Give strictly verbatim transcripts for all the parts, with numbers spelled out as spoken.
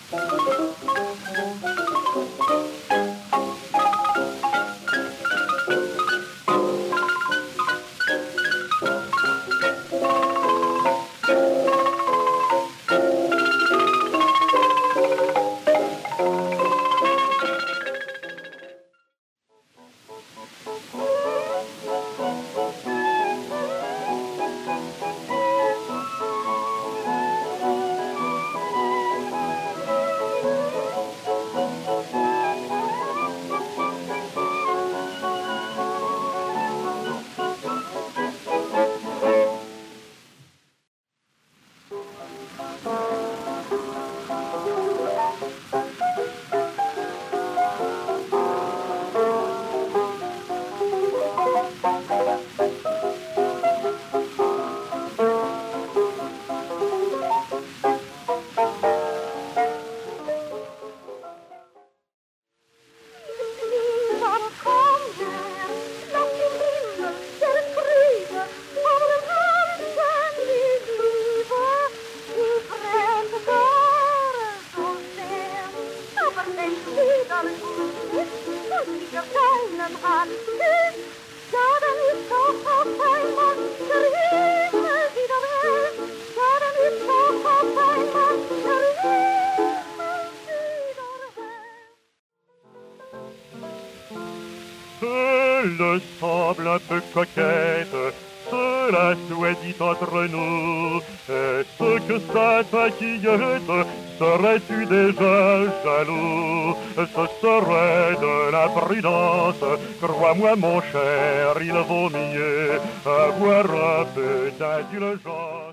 Elle semble un peu coquette, cela soit dit entre nous. Est-ce que ça t'inquiète? Serais-tu déjà jaloux? Ce serait de la prudence, crois-moi mon cher, il vaut mieux avoir un peu d'indulgence.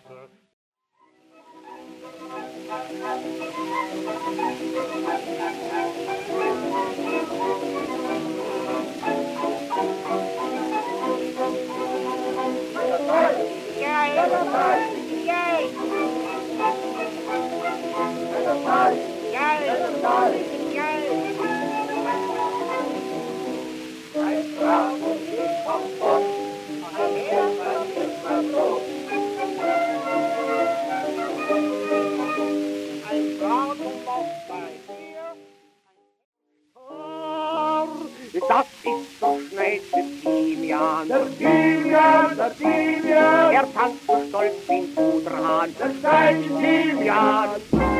Das ist so schnell der Thymian. Der Thymian, der Thymian. Er tanzt so stolz wie ein Puderhahn. Der steigt Thymian.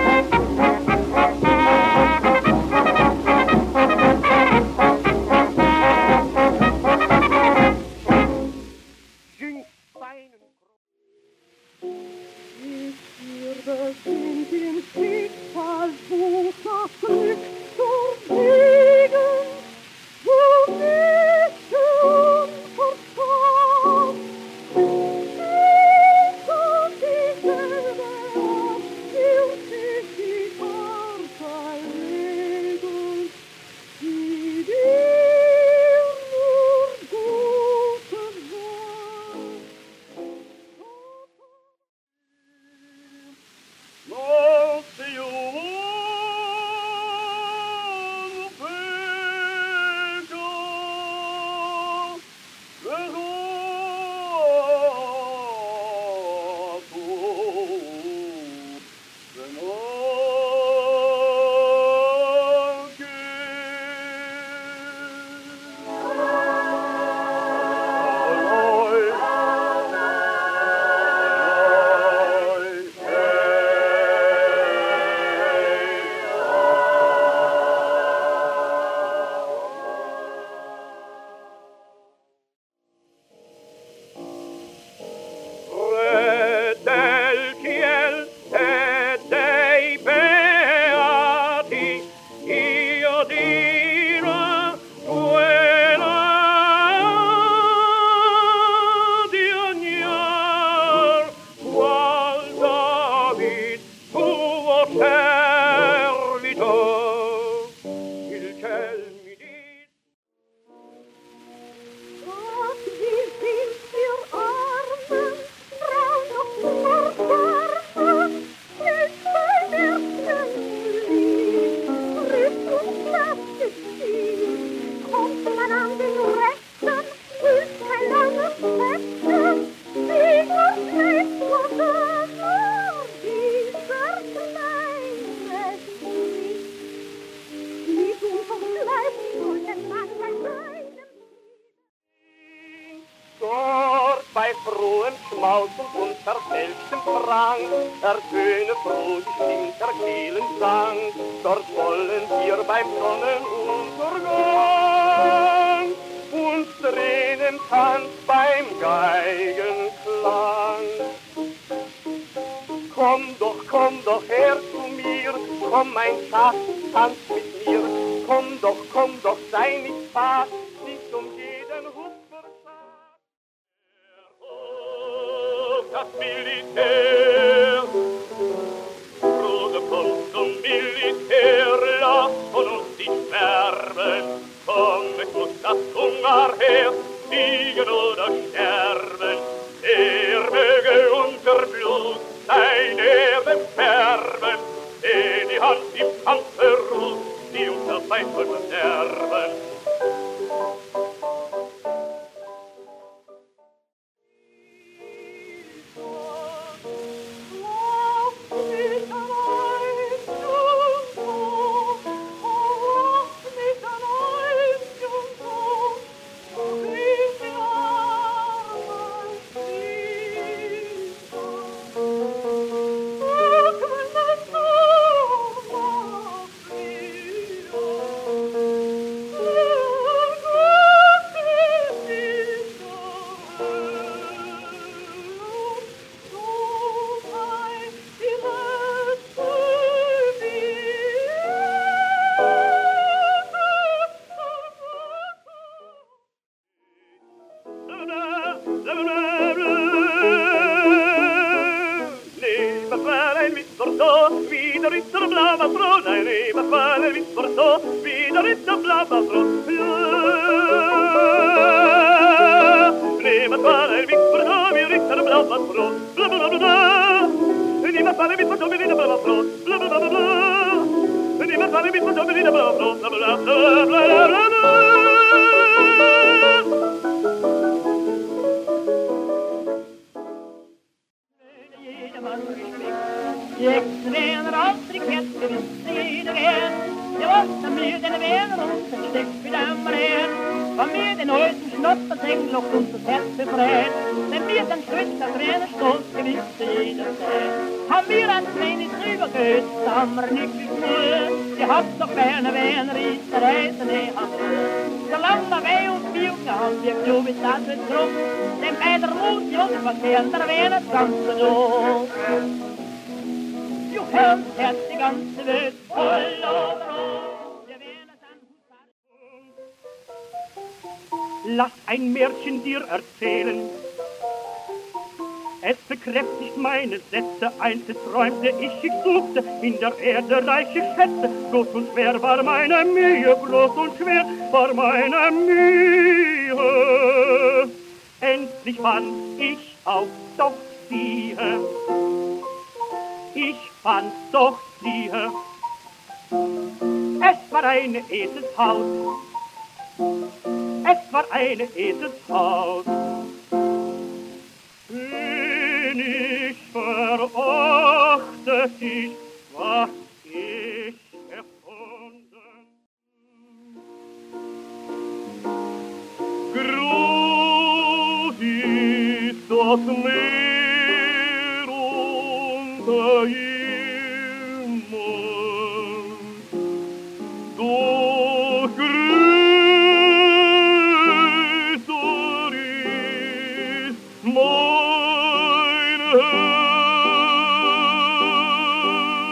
Jüngt seinen Wir sind im Schicksal so verrückt zur Wegen, wo Menschen verstand. Ich und dieselbe Art, für sich allem Schmaus und unverfälschtem Drang ertöne froh die Stimme der Kehlensang. Dort wollen wir beim Sonnenuntergang uns Tränen tanz beim Geigenklang. Komm doch, komm doch her zu mir, komm mein Schatz, tanz mit mir. Komm doch, komm doch, sei nicht fad, nicht um jeden Hut verschafft. Das Militär, Bruder, komm zum Militär, lass von uns nicht sterben. Komm, es muss das Hungerheer siegen oder sterben. Er möge unser Blut sein Erden färben, der die Hand im Kampfe ruht, die unser Feind soll verderben. Wieder ist der blaue Brot, ein Eberfall, wie vor so, wieder ist der blaue Brot. Eberfall, wie vor so, wieder ist der blaue Brot. Blablabla. Eberfall, wie vor so, wieder der blaue Brot. Blablabla. Eberfall, wie vor so, wieder der blaue Brot. Blablabla. Jetzt wären aldrig hätte vi sida igen. Jag var med den vänner och sen släck vid dammaren. Var med den öden snoppa säng och runt och tätt befräd. Den med den skjuta tränare stolt ska vi sida sen. Han mer än trän i skruv och göt stammar nyckligt snö. Jag haft och vänner vänner i reisen är han död. Så landa väg och spjuka han blir klubbigt att ett kropp. Den bäddar mot jobb fast det ändrar vänner ganska då. Ganz herz die ganze Welt voll of Rot. Lass ein Märchen dir erzählen. Es bekräftigt meine Sätze, einst träumte ich, ich suchte in der Erde reiche Schätze. Groß und schwer war meine Mühe, groß und schwer war meine Mühe. Endlich fand ich auch doch sie. Ich fand doch sie. Es war eine Eselshaus. Es war eine Eselshaus. König verachtet ich, was ich erfunden. Groß ist das Meer unter ihm, doch größer ist mein Herr.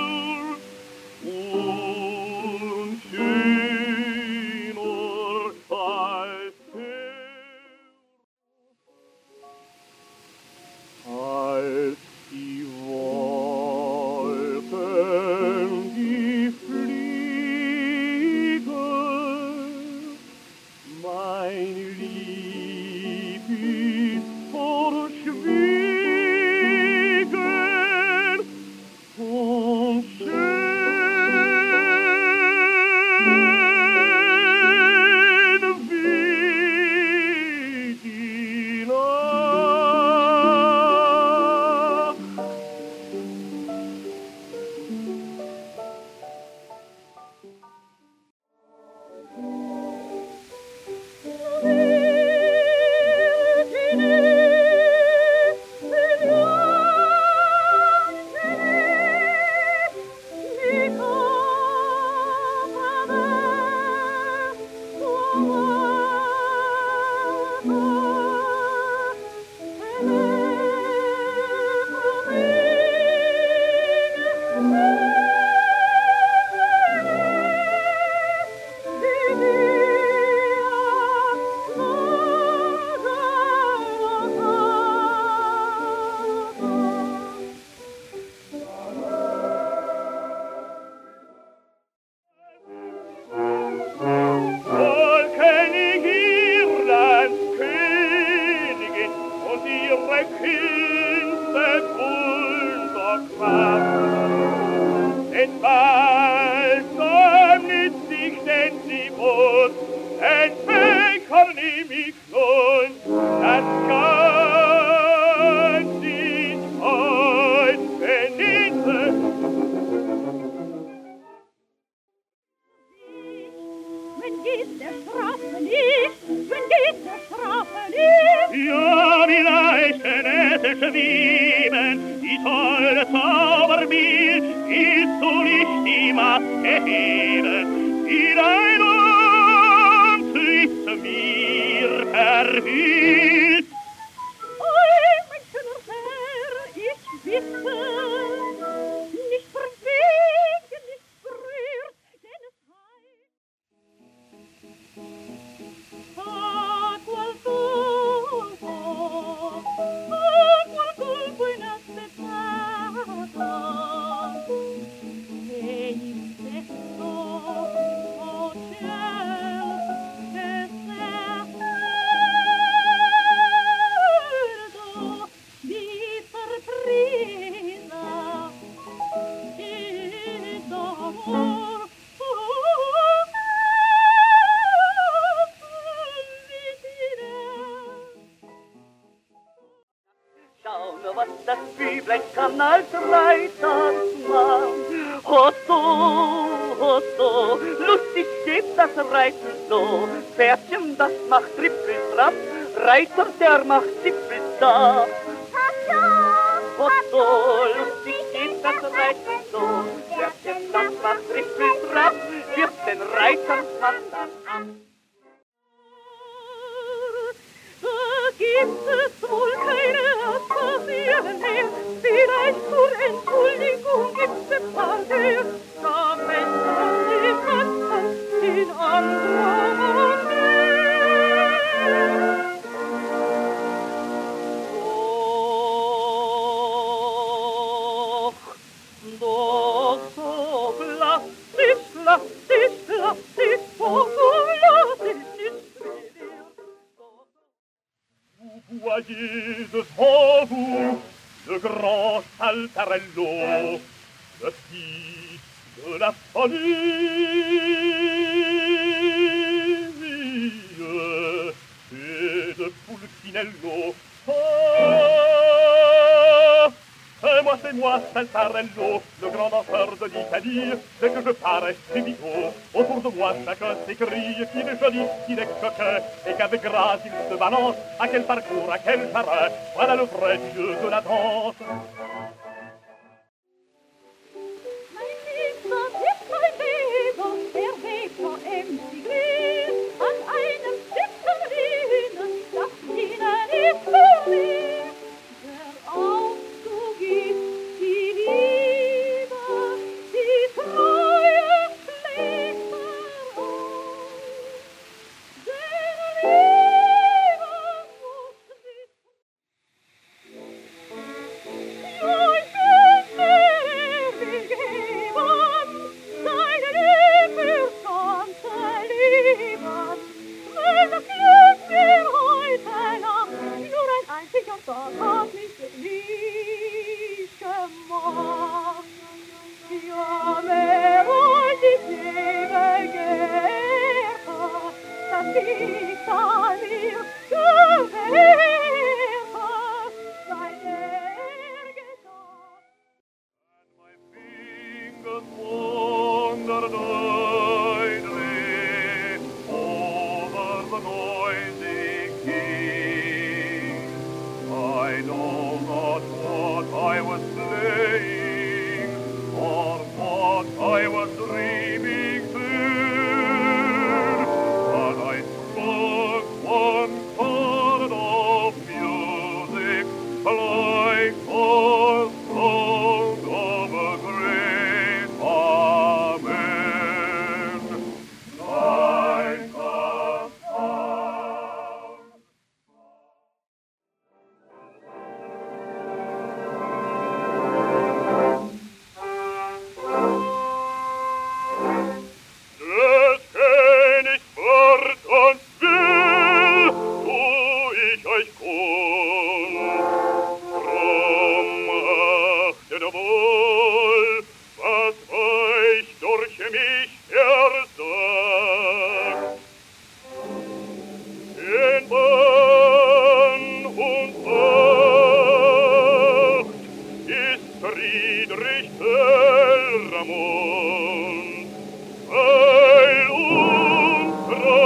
geht der Strafe nicht, wenn geht der Strafe nicht. Ja, wie leichten es schweben, die tolle Zauberbild, ist du nicht die Maske heben, die dein Antlitz mir verhüllt. Oi, mein schöner Herr, ich wisse, nicht verwegen, nicht berührt, denn es heißt. Ah, qual colpo, ah, qual colpo inaspettato, e il stesso, oh cielo, che serdo di sorpresa e d'amor. Schau nur, was das Büblein kann als Reitersmann. Oh so, oh so, lustig geht das Reiten so. Pferdchen, das macht Trippeltrapp, Reiter, der macht Zippelstapp. Oh so, lustig geht das Reiten so. Pferdchen, das macht Trippeltrapp, wirft den Reitersmann dann ab. Gibt es wohl keine Passieren mehr, vielleicht zur Entschuldigung gibt's ein paar mehr, da Menschen die Katzen in anderer Welt. Doch, doch so plastisch, plastisch, plastisch, so plastisch ist schwer. Voyez devant vous le grand Saltarello, le fils de la famille, et de Pulcinello. Ah, c'est moi, c'est moi, Saltarello, le grand danseur de l'Italie. Dès que je parais, c'est bigot. Autour de moi, chacun s'écrie qu'il est joli, qu'il est coquin, et qu'avec grâce il se balance. À quel parcours, à quel terrain, voilà le vrai dieu de la danse. Mein Lieb, das ist mein Leben, der Weg war emsig grün, an einem Stückchen Lehnen, das ihnen ist für mich. Der Aufzug ist die Liebe, die Treue schlägt voraus. Der Liebe muss wissen. Ja, ich bin mir gegeben, deine Liebe ganze Leben. Wenn das Glück mir heute Nacht nur ein einziger Tag hat mich glücklich gemacht. Ja, mehr als ich je begehrt hab, dass ich an mir gewährt hab, sei er gedacht. My fingers wander idly over the noisy king. I know not what I was playing, or what I was dreaming then, but I struck one chord of music like the sound of a great amen. Like the sound. Des Königs Wort und Will tu ich euch kund. Drum achtet wohl, was euch durch mich ersagt. In Bann und Acht ist Friedrich Telramund, weil unserer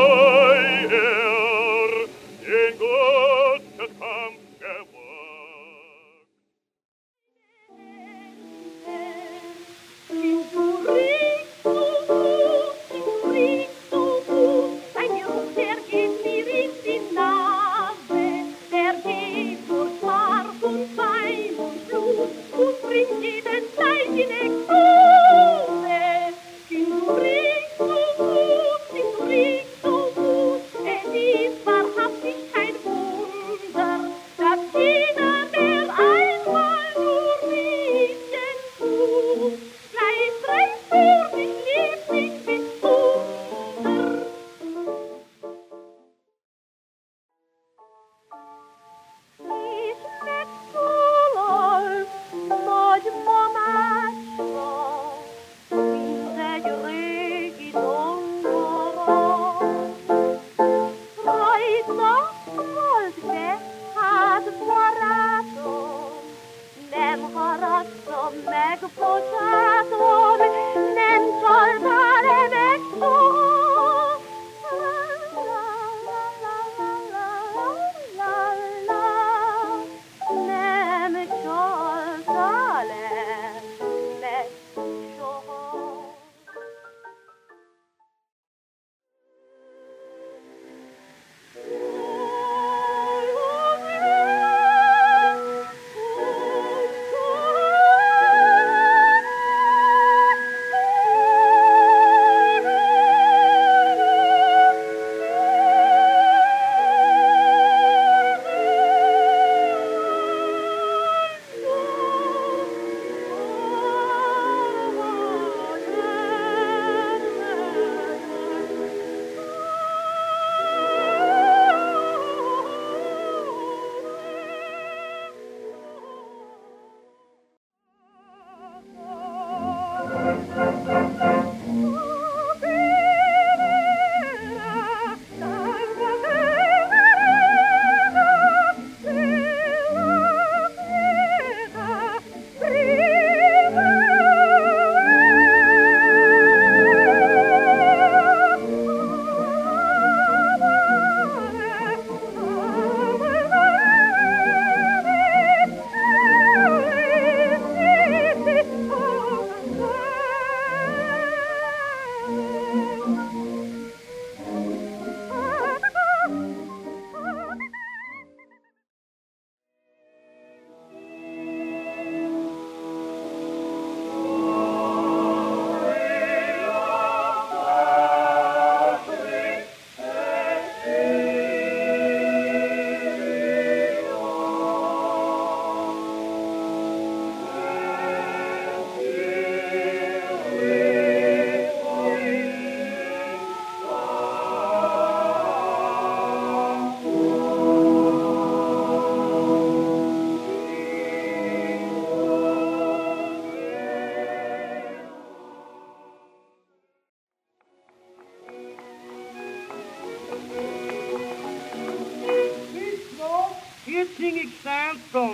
sing ich Sandsong.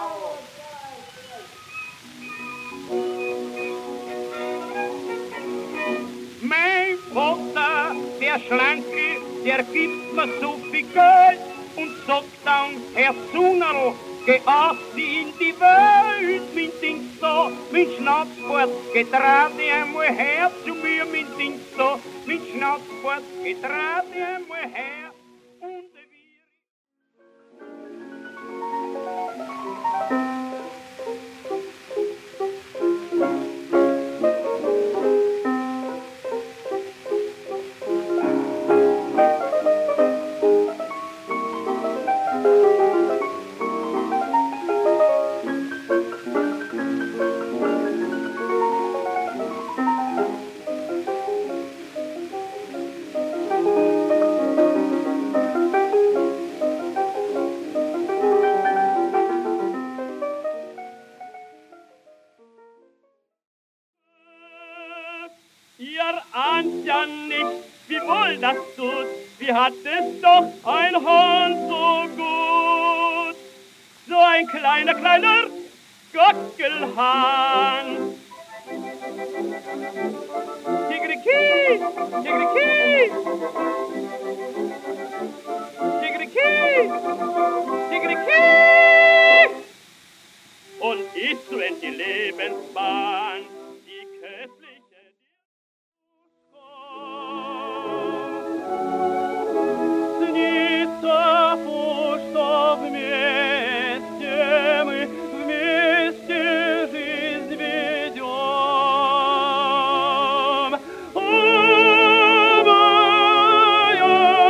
Mein Vater, der Schlanke, der gibt mir so viel Geld und sagt dann, Herr Sunnerl, geh aus in die Welt, mein Ding so, mein Schnauzbart, geht gerade einmal her zu mir, mein Ding so, mein Schnauzbart, geht gerade einmal her. Und ihr ahnt ja nicht, wie wohl das tut, wie hat es doch ein Hahn so gut. So ein kleiner, kleiner Gockelhahn. Tigriki, Tigriki, Tigriki, Tigriki. Und ist so in die Lebensbahn, die köstliche Снится пусто вместе, мы вместе жизнь ведем. О, моя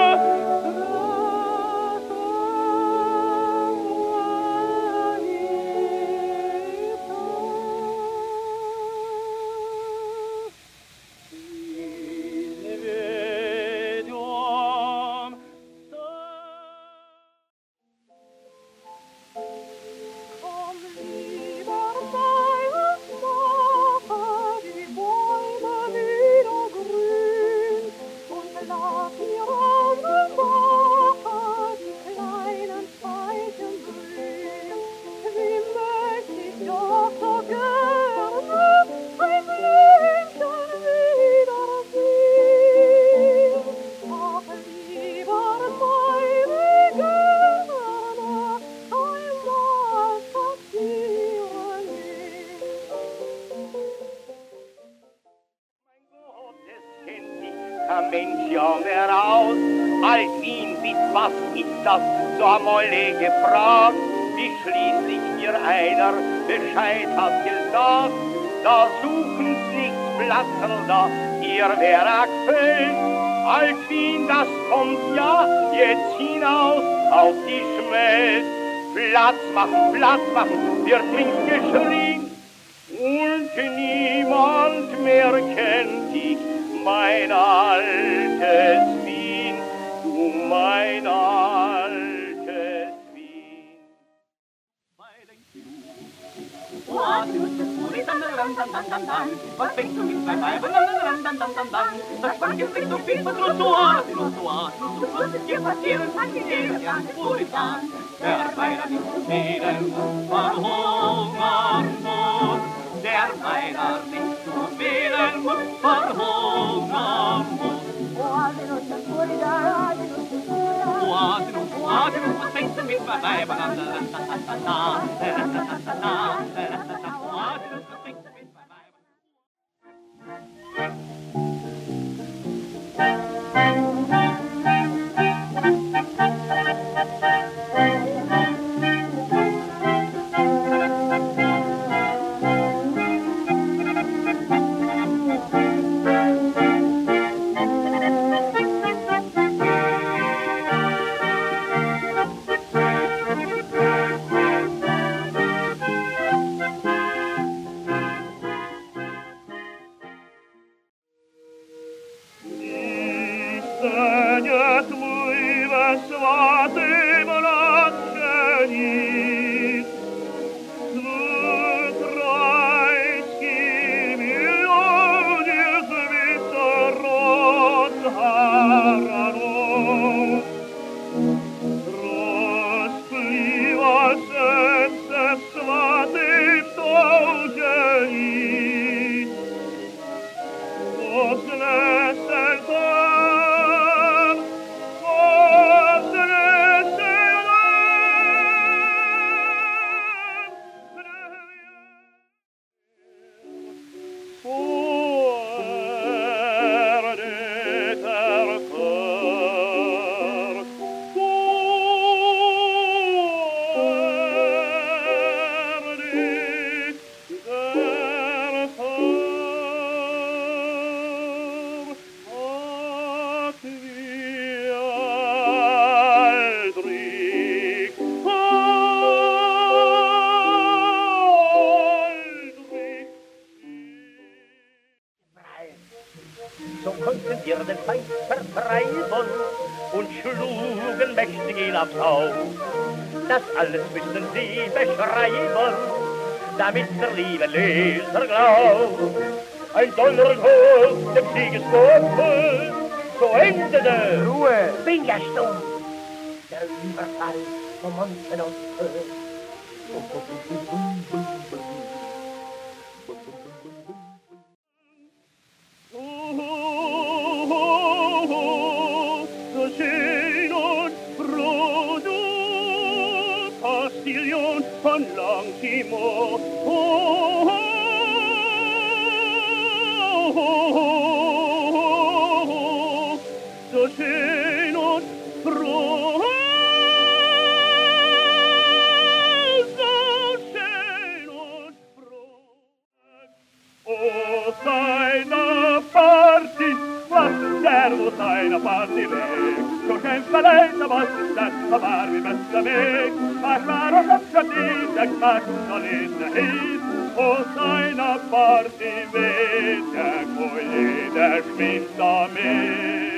Ein Mensch ja mehr aus, als ihn sieht, was ist das, so einmal gefragt, wie schließlich mir einer Bescheid hat gesagt, da suchen sich's Platzl da, ihr Werk fällt, als ihn das kommt ja jetzt hinaus auf die Schmelz. Platz machen, Platz machen, wird links geschrien, und niemand mehr kennt dich, mein altes Wien, du mein altes Wien. Was denkst du mit zwei Weibern? Das Schwank ist nicht so viel von Trottoir. Trottoir, so muss es dir passieren, kann die Leben ja nicht Puritan. Der Weiler nicht zufrieden, verhungern muss. Der Weiler nicht zufrieden, verhungern muss. Oasinus, Oasinus, was denkst du mit zwei Weibern? Oasinus, was denkst du mit zwei Weibern? Станет мы во сваты младшени, звук райский миллионе ветров городов. Расплывается So konnten wir den Feind vertreiben und schlugen mächtig ihn aufs Haus. Das alles müssen sie beschreiben, damit der liebe Leser glaubt. Ein Donner hoch dem Siegeswurf, so endete Ruhe! Bin ja stumm. Der Überfall vom Montenot. Postillon von Longsimont. Oh, oh, oh, oh, oh, so schön und froh, so schön und froh. Oh, seiner Party, was servus seiner Party weg. So kämpfa leisa vastas, ma varvi mässä meek. Mas varo kapsa tiitäks, mas olissa hiis. O seiner Party weet, ja kui jeder schminta mees.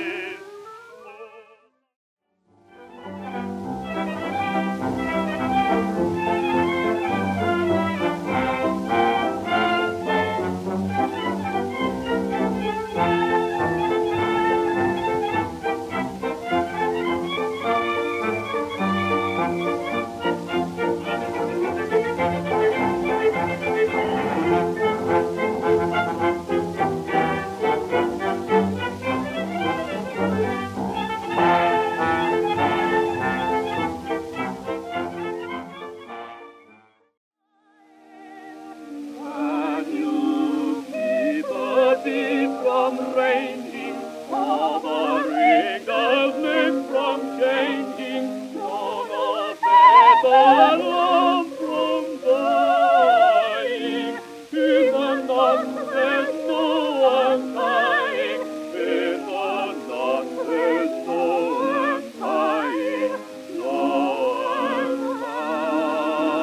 From raining, hovering darkness from changing, from a feather love from dying, even none there's no undying, even none there's no undying, no undying.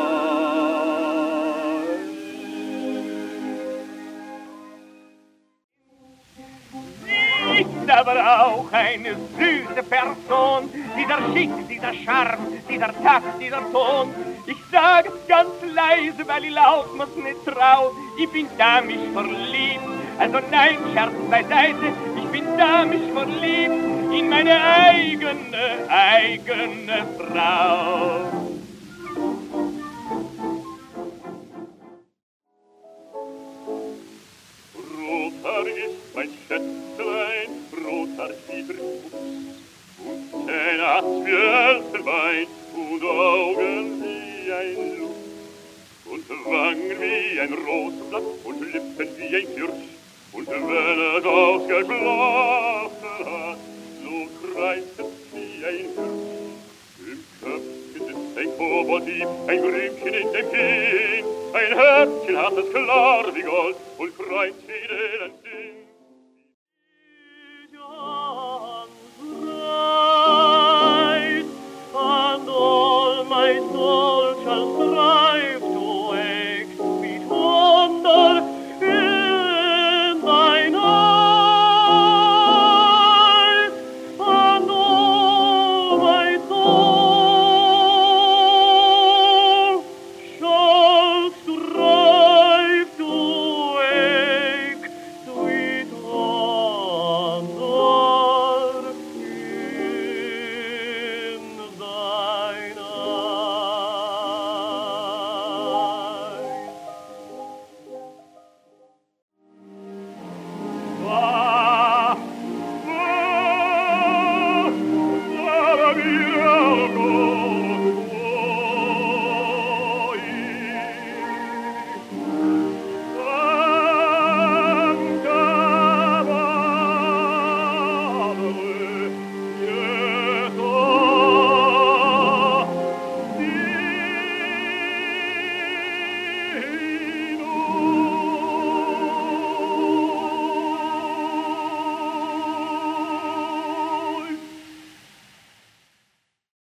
Aber auch eine süße Person, dieser Schick, dieser Charme, dieser Takt, dieser Ton. Ich sag ganz leise, weil ich laut muss nicht trauen, ich bin da mich verliebt. Also nein, Scherz beiseite, ich bin da mich verliebt in meine eigene, eigene Frau. Roter ist mein Schätzlein, roter Fieberfuchs, und Zähne hat wie Elfenbein, und Augen wie ein Luchs, und Wangen wie ein Rosenblatt, und Lippen wie ein Kirsch, und wenn es ausgeschlafen hat, so kreist es wie ein Hirsch. Im Köpfchen sitzt ein Kobolddieb, ein Grümchen in dem Kinn, ein Herzchen hat es klar wie Gold, und freut jeden